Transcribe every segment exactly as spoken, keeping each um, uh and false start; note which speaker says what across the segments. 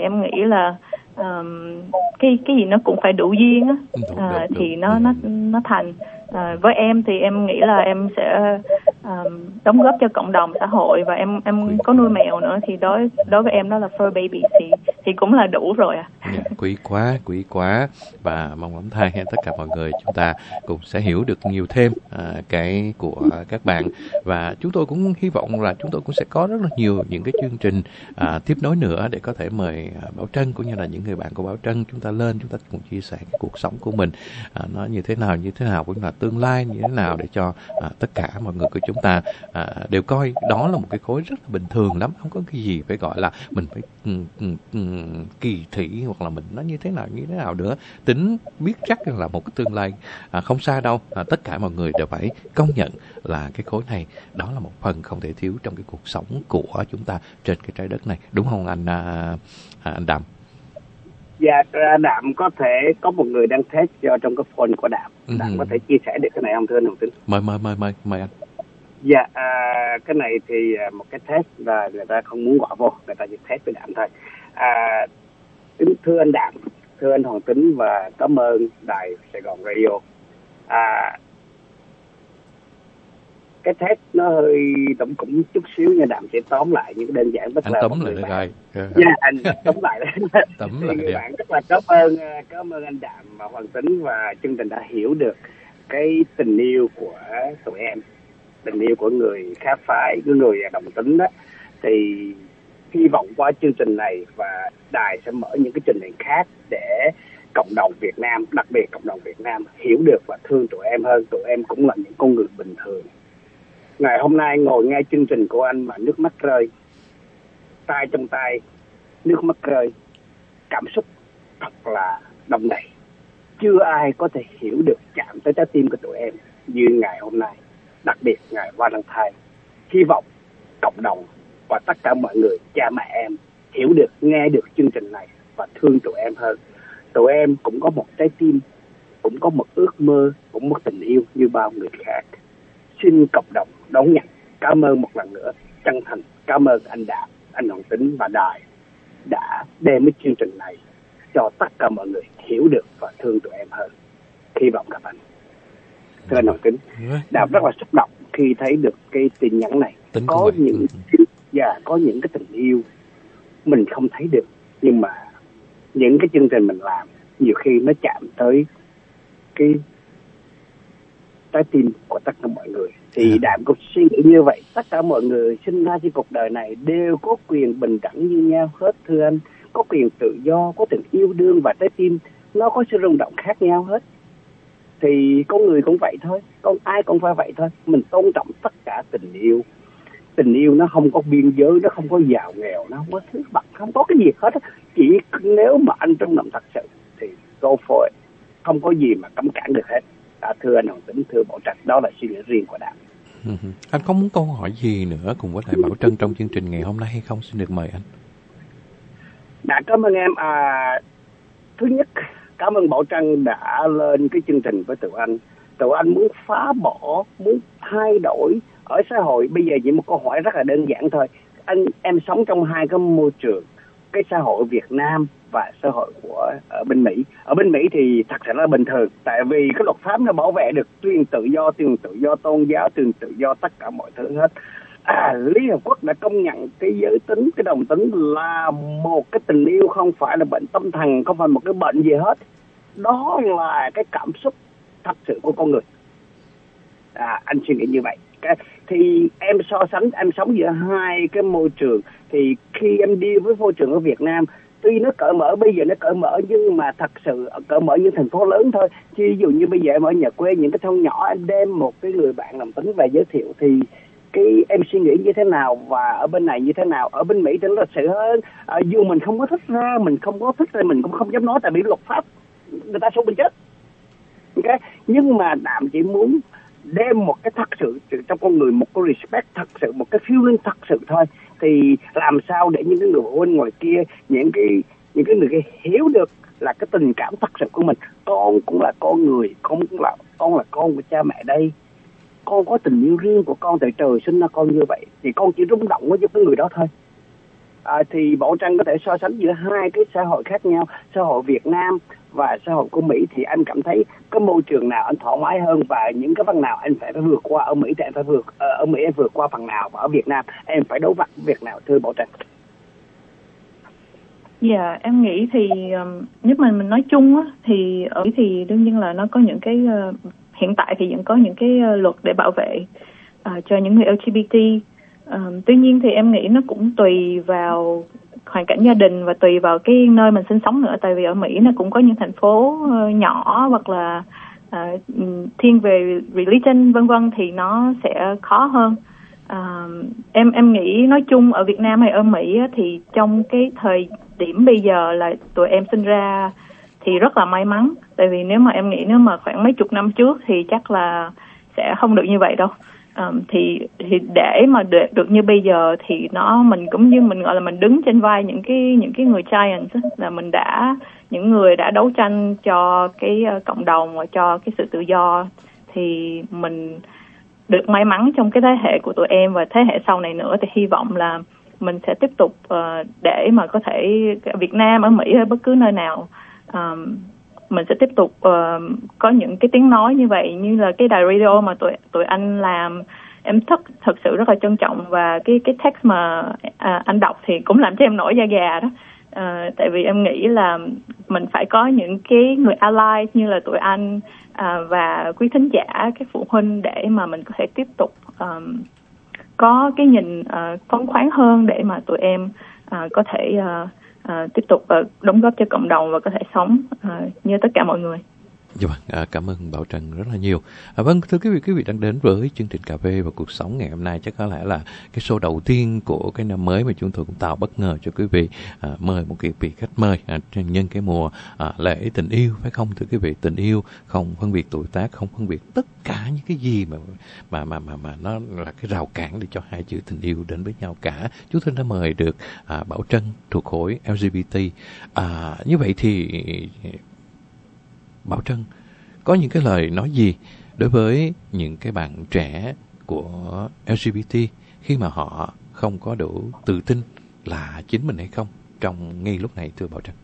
Speaker 1: em nghĩ là um, cái cái gì nó cũng phải đủ duyên á,
Speaker 2: Đúng,
Speaker 1: à,
Speaker 2: đúng,
Speaker 1: thì
Speaker 2: đúng.
Speaker 1: nó
Speaker 2: Ừ.
Speaker 1: nó nó thành. À, với em thì em nghĩ là em sẽ um, đóng góp cho cộng đồng xã hội, và em em
Speaker 2: Quý
Speaker 1: có nuôi mèo nữa, thì đối đối với em đó là fur baby thì thì cũng là đủ rồi à.
Speaker 2: Dạ, quý quá, quý quá. Và mong lắm thay hết tất cả mọi người chúng ta cũng sẽ hiểu được nhiều thêm à, cái của các bạn. Và chúng tôi cũng hy vọng là chúng tôi cũng sẽ có rất là nhiều những cái chương trình à, tiếp nối nữa để có thể mời à, Bảo Trân cũng như là những người bạn của Bảo Trân chúng ta lên, chúng ta cùng chia sẻ cái cuộc sống của mình à, nó như thế nào, như thế nào, cũng là tương lai như thế nào, để cho à, tất cả mọi người của chúng ta à, đều coi đó là một cái khối rất là bình thường lắm, không có cái gì phải gọi là mình phải um, um, um, kỳ thị hoặc là mình nó như thế nào như thế nào nữa. Tính biết chắc là một cái tương lai à, không xa đâu. À, tất cả mọi người đều phải công nhận là cái khối này đó là một phần không thể thiếu trong cái cuộc sống của chúng ta trên cái trái đất này, đúng không anh à, à, anh Đàm?
Speaker 3: Dạ, Đạm có thể có một người đang test cho trong cái phone của Đạm. Đạm
Speaker 2: Uh-huh.
Speaker 3: có thể chia sẻ được cái này không thưa anh Hồng Tính?
Speaker 2: Mời mời mời mời mời anh.
Speaker 3: Dạ, à, cái này thì một cái test là người ta không muốn gọi vô, người ta chỉ test với Đạm thôi. À, thưa anh Đạm, thưa anh Hoàng Tính, và cảm ơn đài Sài Gòn Radio. À, cái test nó hơi tổng cũng chút xíu, nhưng Đạm sẽ tóm lại những đơn giản. Tức
Speaker 2: anh
Speaker 3: là
Speaker 2: tóm lại
Speaker 3: bạn...
Speaker 2: rồi.
Speaker 3: Dạ, anh tóm lại đấy.
Speaker 2: Tóm
Speaker 3: thì
Speaker 2: lại
Speaker 3: người
Speaker 2: đi.
Speaker 3: bạn rất là cảm ơn cảm ơn anh Đạm và Hoàng Tính, và chương trình đã hiểu được cái tình yêu của tụi em, tình yêu của người khác phái, của người đồng tính đó. Thì hy vọng qua chương trình này và đài sẽ mở những cái chương trình khác để cộng đồng Việt Nam, đặc biệt cộng đồng Việt Nam hiểu được và thương tụi em hơn. Tụi em cũng là những con người bình thường. Ngày hôm nay ngồi nghe chương trình của anh mà nước mắt rơi, tay trong tay, nước mắt rơi, cảm xúc thật là đong đầy. Chưa ai có thể hiểu được, chạm tới trái tim của tụi em như ngày hôm nay, đặc biệt ngày Valentine. Hy vọng cộng đồng và tất cả mọi người, cha mẹ em hiểu được, nghe được chương trình này và thương tụi em hơn. Tụi em cũng có một trái tim, cũng có một ước mơ, cũng một tình yêu như bao người khác. Xin cộng đồng đón nhận. Cảm ơn một lần nữa, chân thành cảm ơn anh Đạm, anh Hoàng Tính và đài đã đem cái chương trình này cho tất cả mọi người hiểu được và thương tụi em hơn. Hy vọng gặp anh. Thưa anh Hoàng Tính, Đạm rất là xúc động khi thấy được cái tin nhắn này.
Speaker 2: Tính
Speaker 3: có những
Speaker 2: ừ.
Speaker 3: yeah, có những cái tình yêu mình không thấy được, nhưng mà những cái chương trình mình làm nhiều khi nó chạm tới cái trái tim của tất cả mọi người. Thì à. Đạm cũng suy nghĩ như vậy. Tất cả mọi người sinh ra trên cuộc đời này đều có quyền bình đẳng như nhau hết thưa anh. Có quyền tự do, có tình yêu đương, và trái tim nó có sự rung động khác nhau hết. Thì con người cũng vậy thôi, con ai cũng phải vậy thôi. Mình tôn trọng tất cả tình yêu. Tình yêu nó không có biên giới, nó không có giàu nghèo, nó không có thứ bậc, không có cái gì hết. Chỉ nếu mà anh trong lòng thật sự thì go for it. Không có gì mà cấm cản được hết. À, thưa anh Hoàng Tính, thưa Bảo Trân, đó là suy nghĩ riêng của Đạm.
Speaker 2: Anh có muốn câu hỏi gì nữa cùng với lại Bảo Trân trong chương trình ngày hôm nay hay không? Xin được mời anh.
Speaker 3: Đã, cảm ơn em. À, thứ nhất, cảm ơn Bảo Trân đã lên cái chương trình với tụi anh. Tụi anh muốn phá bỏ, muốn thay đổi ở xã hội. Bây giờ chỉ một câu hỏi rất là đơn giản thôi. Anh em sống trong hai cái môi trường, cái xã hội Việt Nam và xã hội của ở bên Mỹ. Ở bên Mỹ thì thật sự là bình thường, tại vì cái luật pháp nó bảo vệ được quyền tự do, quyền tự do tôn giáo, quyền tự do tất cả mọi thứ hết. À, Liên Hợp Quốc đã công nhận cái giới tính, cái đồng tính là một cái tình yêu, không phải là bệnh tâm thần, không phải một cái bệnh gì hết. Đó là cái cảm xúc thật sự của con người. À, anh suy nghĩ như vậy. Cái, thì em so sánh, em sống giữa hai cái môi trường. Thì khi em đi với môi trường ở Việt Nam, tuy nó cởi mở, bây giờ nó cởi mở, nhưng mà thật sự cởi mở những thành phố lớn thôi. Chứ ví dụ như bây giờ em ở nhà quê, những cái thôn nhỏ, em đem một cái người bạn đồng tính về giới thiệu, thì cái em suy nghĩ như thế nào và ở bên này như thế nào. Ở bên Mỹ thì nó lịch sự hơn. À, dù mình không có thích ra, mình không có thích thì mình cũng không dám nói, tại vì luật pháp người ta xuống bên chết. Okay? Nhưng mà Đạm chỉ muốn đem một cái thật sự trong con người, một cái respect thật sự, một cái feeling thật sự thôi. Thì làm sao để những cái người bên ngoài kia, những cái những cái người kia hiểu được là cái tình cảm thật sự của mình. Con cũng là con người, con cũng là con là con của cha mẹ đây. Con có tình yêu riêng của con, từ trời sinh ra con như vậy. Thì con chỉ rung động với cái người đó thôi. À, thì Bảo Trân có thể so sánh giữa hai cái xã hội khác nhau, xã hội Việt Nam và xã hội của Mỹ, thì anh cảm thấy có môi trường nào anh thoải mái hơn, và những cái phần nào anh phải phải vượt qua ở Mỹ thì anh phải vượt ở Mỹ em vượt qua phần nào, và ở Việt Nam em phải đối mặt việc nào, thưa Bảo Trân?
Speaker 1: Dạ, yeah, em nghĩ thì um, nếu mà mình nói chung á, thì ở thì đương nhiên là nó có những cái uh, hiện tại thì vẫn có những cái uh, luật để bảo vệ uh, cho những người lờ giê bê tê. Um, tuy nhiên thì em nghĩ nó cũng tùy vào hoàn cảnh gia đình và tùy vào cái nơi mình sinh sống nữa. Tại vì ở Mỹ nó cũng có những thành phố uh, nhỏ hoặc là uh, thiên về religion vân vân thì nó sẽ khó hơn. Uh, em em nghĩ nói chung ở Việt Nam hay ở Mỹ á, thì trong cái thời điểm bây giờ là tụi em sinh ra thì rất là may mắn. Tại vì nếu mà em nghĩ nếu mà khoảng mấy chục năm trước thì chắc là sẽ không được như vậy đâu. Um, thì thì để mà được, được như bây giờ thì nó mình cũng như mình gọi là mình đứng trên vai những cái những cái người giants ấy, là mình đã những người đã đấu tranh cho cái uh, cộng đồng và cho cái sự tự do, thì mình được may mắn trong cái thế hệ của tụi em và thế hệ sau này nữa, thì hy vọng là mình sẽ tiếp tục uh, để mà có thể Việt Nam, ở Mỹ hay bất cứ nơi nào um, mình sẽ tiếp tục uh, có những cái tiếng nói như vậy, như là cái đài radio mà tụi tụi anh làm. Em thật thật sự rất là trân trọng, và cái cái text mà à, anh đọc thì cũng làm cho em nổi da gà đó. À, tại vì em nghĩ là mình phải có những cái người ally như là tụi anh à, và quý thính giả, các phụ huynh, để mà mình có thể tiếp tục um, có cái nhìn uh, phóng khoáng hơn để mà tụi em uh, có thể uh, uh, tiếp tục uh, đóng góp cho cộng đồng và có thể sống uh, như tất cả mọi người.
Speaker 2: Dạ vâng, à, cảm ơn Bảo Trân rất là nhiều. À, vâng, thưa quý vị, quý vị đang đến với chương trình Cà phê và Cuộc sống ngày hôm nay. Chắc có lẽ là cái show đầu tiên của cái năm mới mà chúng tôi cũng tạo bất ngờ cho quý vị. À, mời một cái vị khách mời à, nhân cái mùa à, lễ tình yêu, phải không thưa quý vị? Tình yêu không phân biệt tuổi tác, không phân biệt tất cả những cái gì mà mà mà mà, mà nó là cái rào cản để cho hai chữ tình yêu đến với nhau cả. Chúng tôi đã mời được à, Bảo Trân thuộc khối lờ giê bê tê. À, như vậy thì Bảo Trân có những cái lời nói gì đối với những cái bạn trẻ của lờ giê bê tê khi mà họ không có đủ tự tin là chính mình hay không trong ngay lúc này, thưa Bảo Trân?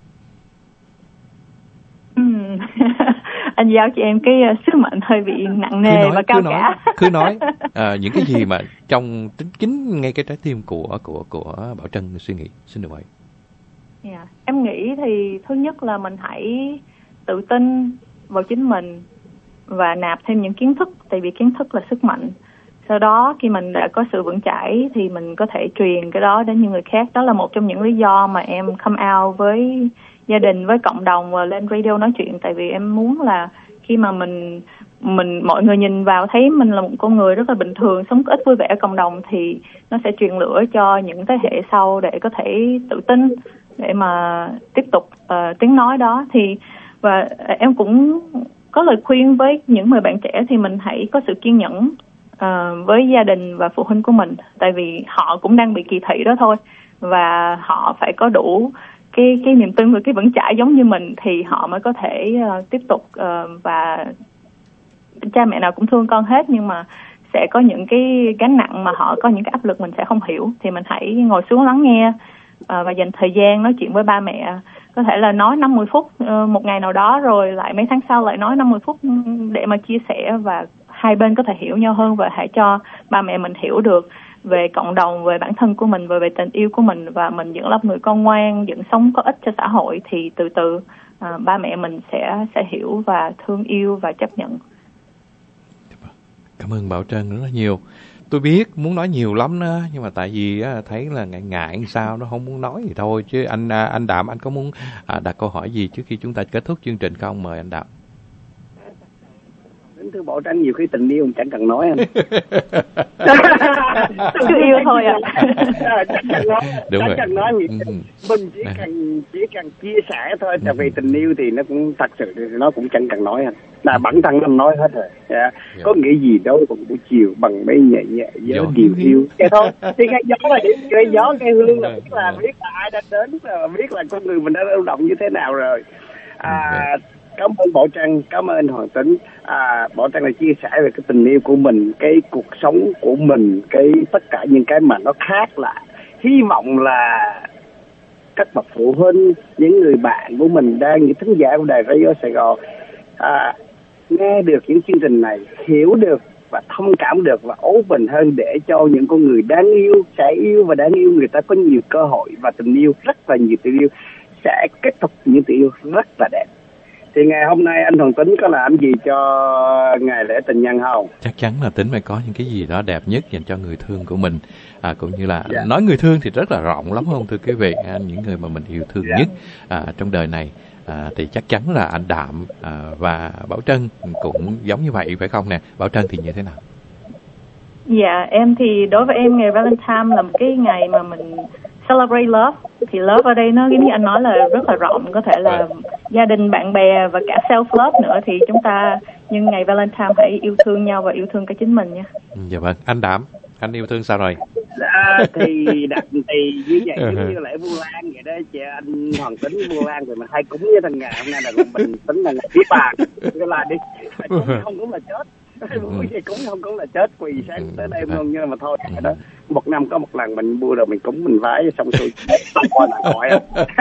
Speaker 1: Uhm. Anh giao cho em cái sứ mệnh hơi bị nặng nề nói, và cao
Speaker 2: cứ
Speaker 1: cả.
Speaker 2: Nói, cứ nói à, những cái gì mà trong tính chính ngay cái trái tim của của của Bảo Trân suy nghĩ, xin được mời.
Speaker 1: Yeah. Em nghĩ thì thứ nhất là mình hãy tự tin vào chính mình và nạp thêm những kiến thức, tại vì kiến thức là sức mạnh. Sau đó khi mình đã có sự vững chãi thì mình có thể truyền cái đó đến những người khác. Đó là một trong những lý do mà em come out với gia đình, với cộng đồng và lên radio nói chuyện. Tại vì em muốn là khi mà mình mình mọi người nhìn vào thấy mình là một con người rất là bình thường, sống có ích vui vẻ ở cộng đồng, thì nó sẽ truyền lửa cho những thế hệ sau để có thể tự tin để mà tiếp tục uh, tiếng nói đó. Thì và em cũng có lời khuyên với những người bạn trẻ thì mình hãy có sự kiên nhẫn uh, với gia đình và phụ huynh của mình, tại vì họ cũng đang bị kỳ thị đó thôi, và họ phải có đủ cái cái niềm tin và cái vững chãi giống như mình thì họ mới có thể uh, tiếp tục uh, và cha mẹ nào cũng thương con hết, nhưng mà sẽ có những cái gánh nặng mà họ có những cái áp lực mình sẽ không hiểu, thì mình hãy ngồi xuống lắng nghe uh, và dành thời gian nói chuyện với ba mẹ. Có thể là nói năm mươi phút một ngày nào đó, rồi lại mấy tháng sau lại nói năm mươi phút để mà chia sẻ, và hai bên có thể hiểu nhau hơn, và hãy cho ba mẹ mình hiểu được về cộng đồng, về bản thân của mình, về, về tình yêu của mình, và mình vẫn là người con ngoan, vẫn sống có ích cho xã hội, thì từ từ à, ba mẹ mình sẽ sẽ hiểu và thương yêu và chấp nhận.
Speaker 2: Cảm ơn Bảo Trân rất là nhiều. Tôi biết muốn nói nhiều lắm đó, nhưng mà tại vì á, thấy là ngại ngại sao nó không muốn nói thì thôi. Chứ anh anh Đạm, anh có muốn à, đặt câu hỏi gì trước khi chúng ta kết thúc chương trình không? Mời anh Đạm.
Speaker 3: Đến thưa Bảo Trân, nhiều khi tình yêu chẳng cần nói anh.
Speaker 1: Cứ yêu thôi à.
Speaker 3: Chẳng cần nói,
Speaker 2: đúng
Speaker 3: chẳng
Speaker 2: rồi.
Speaker 3: cần nói gì.
Speaker 2: Ừ.
Speaker 3: Mình chỉ cần chỉ cần chia sẻ thôi. Tại vì tình yêu thì nó cũng thật sự thì nó cũng chẳng cần nói anh. Là bản thân anh nói hết rồi. Yeah. Yeah. Có nghĩa gì đâu còn buổi chiều bằng mấy nhẹ nhẹ gió điều yêu. Cái thôi. Thì cái gió là điểm, cái gió cái hương là biết là biết là ai đã đến rồi, biết là con người mình đã lao động như thế nào rồi. À, cảm ơn Bảo Trân, cảm ơn anh Hoàng Tính. À, Bảo Trân là chia sẻ về cái tình yêu của mình, cái cuộc sống của mình, cái tất cả những cái mà nó khác lại hy vọng là các bậc phụ huynh, những người bạn của mình đang, những thính giả của đài Radio Sài Gòn à, nghe được những chương trình này, hiểu được và thông cảm được và open hơn để cho những con người đáng yêu, sẽ yêu và đáng yêu, người ta có nhiều cơ hội và tình yêu, rất là nhiều tình yêu, sẽ kết thúc những tình yêu rất là đẹp. Thì ngày hôm nay anh Hoàng Tính có làm gì cho ngày lễ tình nhân không?
Speaker 2: Chắc chắn là Tính phải có những cái gì đó đẹp nhất dành cho người thương của mình, à, cũng như là yeah. nói người thương thì rất là rộng lắm không thưa quý vị, à, những người mà mình yêu thương yeah. nhất à, trong đời này. À, thì chắc chắn là anh Đạm à, và Bảo Trân cũng giống như vậy phải không nè? Bảo Trân thì như thế nào?
Speaker 1: Dạ, em thì đối với em ngày Valentine là một cái ngày mà mình celebrate love. Thì love ở đây nó giống như anh nói là rất là rộng, có thể là gia đình, bạn bè và cả self love nữa. Thì chúng ta nhân ngày Valentine hãy yêu thương nhau và yêu thương cả chính mình nha.
Speaker 2: Dạ vâng, anh Đạm, anh yêu thương sao rồi?
Speaker 3: À, thì đặt thì như vậy giống như lễ Vu Lan vậy đó chị, anh Hoàng Tính Vu Lan rồi mình hay cúng với thằng ngày hôm nay là mình tính là ngày viết bàn cái là đi cúng không cũng là chết, vui gì cúng không cũng là chết, quỳ sáng tới đêm luôn, nhưng mà thôi đó, một năm có một lần mình mua rồi mình cúng mình vái xong xuôi xong coi là gọi.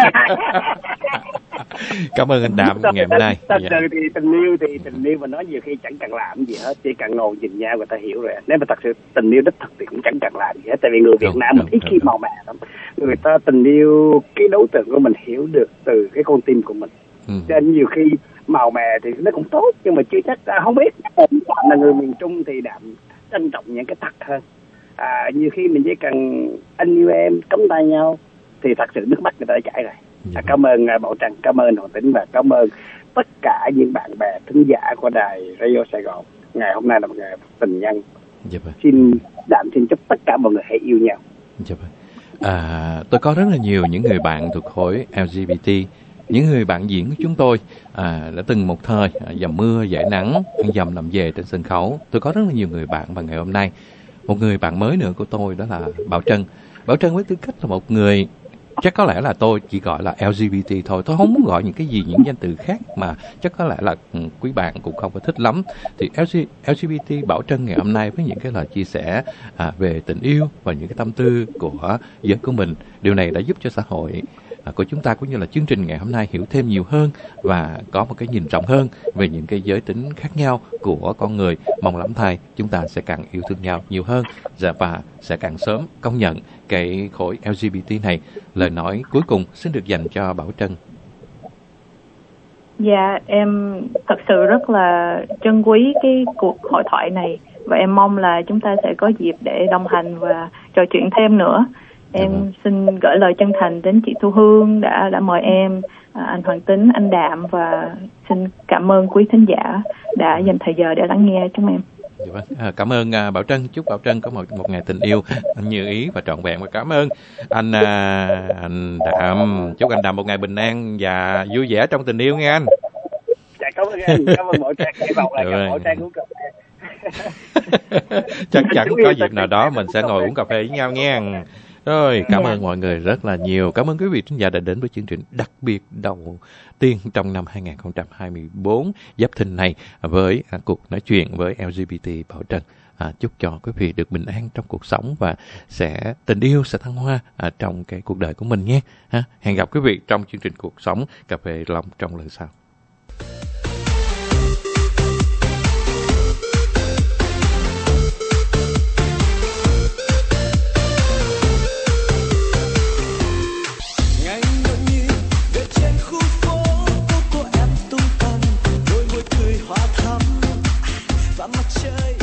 Speaker 2: Cảm ơn anh Đạm ngày hôm nay.
Speaker 3: Thật sự thì tình yêu thì tình yêu mà nói nhiều khi chẳng cần làm gì hết, chỉ cần ngồi nhìn nhau người ta hiểu rồi. Nếu mà thật sự tình yêu đích thực thì cũng chẳng cần làm gì hết, tại vì người Việt Nam mình ít khi màu mè lắm. Người ta tình yêu cái đối tượng của mình hiểu được từ cái con tim của mình. Ừ. Cho nên nhiều khi màu mè thì nó cũng tốt, nhưng mà chưa chắc, à, không biết. Đạm là người miền Trung thì Đạm trân trọng những cái thật hơn. À, nhiều khi mình chỉ cần anh yêu em cắm tay nhau thì thật sự nước mắt người ta đã chảy rồi. À, cảm ơn uh, Bảo Trân, cảm ơn Hoàng Tính và cảm ơn tất cả những bạn bè thính giả của đài Radio Sài Gòn. Ngày hôm nay là một ngày tình nhân.
Speaker 2: Dạ vâng.
Speaker 3: Xin Đạm xin chúc tất cả mọi người hãy yêu nhau.
Speaker 2: Dạ vâng. À, tôi có rất là nhiều những người bạn thuộc khối lờ giê bê tê, những người bạn diễn của chúng tôi à, đã từng một thời à, dầm mưa dải nắng ăn dầm làm về trên sân khấu. Tôi có rất là nhiều người bạn và ngày hôm nay một người bạn mới nữa của tôi đó là Bảo Trân. Bảo Trân với tư cách là một người, chắc có lẽ là tôi chỉ gọi là lờ giê bê tê thôi, tôi không muốn gọi những cái gì, những danh từ khác mà chắc có lẽ là quý bạn cũng không có thích lắm. Thì lờ giê bê tê Bảo Trân ngày hôm nay với những cái lời chia sẻ à, về tình yêu và những cái tâm tư của giới của mình, điều này đã giúp cho xã hội à, của chúng ta cũng như là chương trình ngày hôm nay hiểu thêm nhiều hơn và có một cái nhìn rộng hơn về những cái giới tính khác nhau của con người. Mong lắm thay chúng ta sẽ càng yêu thương nhau nhiều hơn và sẽ càng sớm công nhận cái khối lờ giê bê tê này. Lời nói cuối cùng xin được dành cho Bảo Trân.
Speaker 1: Dạ, em thật sự rất là trân quý cái cuộc hội thoại này và em mong là chúng ta sẽ có dịp để đồng hành và trò chuyện thêm nữa. Em ừ. xin gửi lời chân thành đến chị Thu Hương đã đã mời em, anh Hoàng Tính, anh Đạm, và xin cảm ơn quý thính giả đã dành thời giờ để lắng nghe chúng em.
Speaker 2: Dạ vâng. À, cảm ơn à, Bảo Trân, chúc Bảo Trân có một một ngày tình yêu như ý và trọn vẹn, và cảm ơn anh à, anh Đạm, chúc anh Đạm một ngày bình an và vui vẻ trong tình yêu nghe anh.
Speaker 3: Dạ cảm ơn anh, cảm ơn Bảo Trân, hy vọng là gặp Bảo Trân uống cà phê.
Speaker 2: Chắc chắn có dịp nào đó mình sẽ ngồi uống cà phê với nhau nghe. Rồi, cảm ơn mọi người rất là nhiều. Cảm ơn quý vị khán giả đã đến với chương trình đặc biệt đầu tiên trong năm hai không hai tư Giáp Thìn này với à, cuộc nói chuyện với lờ giê bê tê Bảo Trân. À, chúc cho quý vị được bình an trong cuộc sống và sẽ tình yêu sẽ thăng hoa à, trong cái cuộc đời của mình nhé. Ha, hẹn gặp quý vị trong chương trình Cuộc Sống Cà Phê Lòng trong lần sau.
Speaker 4: Mặt trời